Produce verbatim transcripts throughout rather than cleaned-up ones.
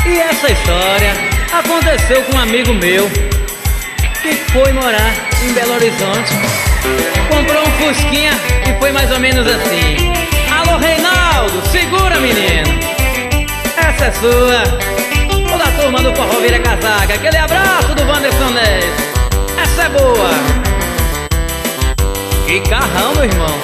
E essa história aconteceu com um amigo meu que foi morar em Belo Horizonte. Comprou um Fusquinha e foi mais ou menos assim: alô Reinaldo, segura menino, essa é sua. Toda a turma do Forró Vira Casaca, aquele abraço do Wanderson Neves, essa é boa. Que carrão, meu irmão.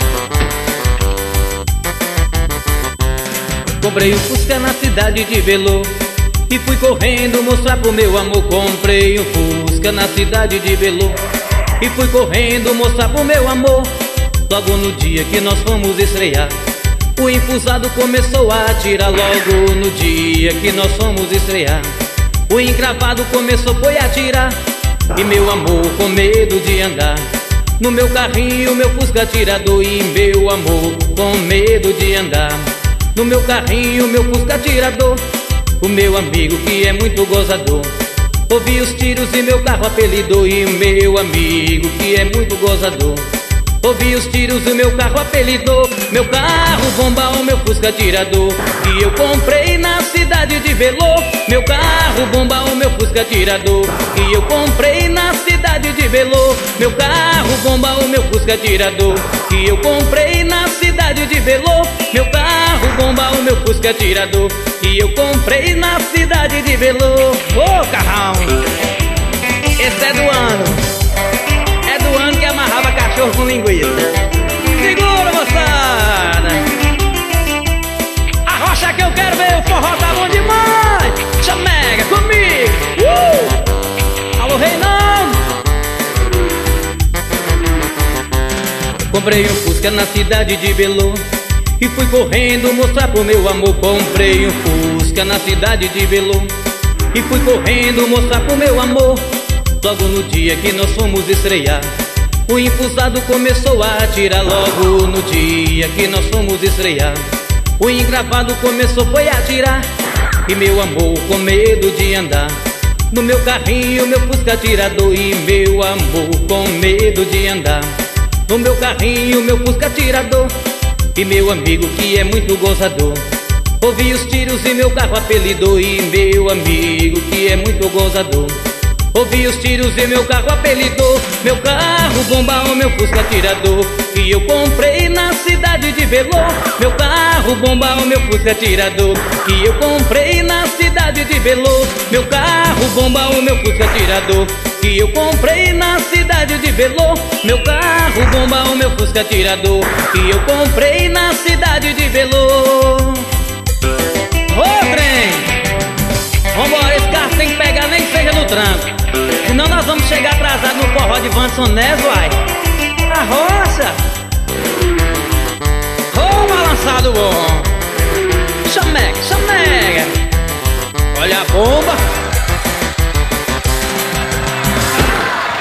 Comprei um Fusca na cidade de Belo e fui correndo mostrar pro meu amor. Comprei um Fusca na cidade de Belo e fui correndo mostrar pro meu amor. Logo no dia que nós fomos estrear, o enfusado começou a atirar. Logo no dia que nós fomos estrear, o encravado começou foi a atirar. E meu amor com medo de andar no meu carrinho, meu Fusca atirador. E meu amor com medo de andar no meu carrinho, meu Fusca atirador. O meu amigo que é muito gozador ouvi os tiros e meu carro apelidou. E o meu amigo que é muito gozador ouvi os tiros e meu carro apelidou. Meu carro bomba, o meu Fusca atirador, que eu comprei na cidade de Belo. Meu carro bomba, o meu Fusca atirador, que eu comprei na cidade de Belo. Meu carro bomba, o meu Fusca atirador, que eu comprei na cidade de Belo. Meu carro bomba, o meu Fusca atirador, que eu comprei na cidade de Belo. Ô oh, carrão, esse é do ano, é do ano que amarrava cachorro com linguiça. Segura, moçada, arrocha que eu quero ver, o forró tá bom demais. Chamega comigo, uh! Alô Reinaldo. Comprei um Fusca na cidade de Belo e fui correndo mostrar pro meu amor. Comprei um Fusca na cidade de Belo e fui correndo mostrar pro meu amor. Logo no dia que nós fomos estrear, o enfusado começou a atirar. Logo no dia que nós fomos estrear, o engravado começou foi a atirar. E meu amor com medo de andar no meu carrinho, meu Fusca atirador. E meu amor com medo de andar no meu carrinho, meu Fusca atirador. E meu amigo que é muito gozador ouvi os tiros e meu carro apelidou. E meu amigo que é muito gozador ouvi os tiros e meu carro apelidou. Meu carro bomba, o meu Fusca atirador, que eu comprei na cidade de Belo. Meu carro bomba, o meu Fusca atirador, que eu comprei na cidade de Belo. Meu carro bomba, o meu Fusca atirador, que eu comprei na cidade de Belo. Meu carro bomba, o meu Fusca atirador, que eu comprei na cidade de Belo. Ô trem, vambora, esse carro tem que pegar nem que seja no tranco, senão nós vamos chegar atrasados no forró de Wanderson Neves, uai. Arrocha! Ô oh, balançado bom! Chamega, chamega! Olha a bomba!